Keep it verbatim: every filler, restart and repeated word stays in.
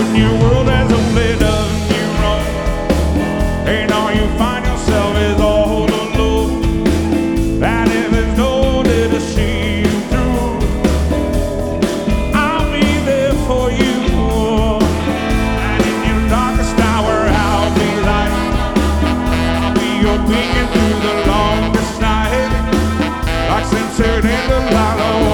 when your world has only done you wrong, and all you find yourself is all alone. That if there's nobody to see you through, I'll be there for you. And in your darkest hour, I'll be light. I'll be your beacon through the longest night, like censored in the light.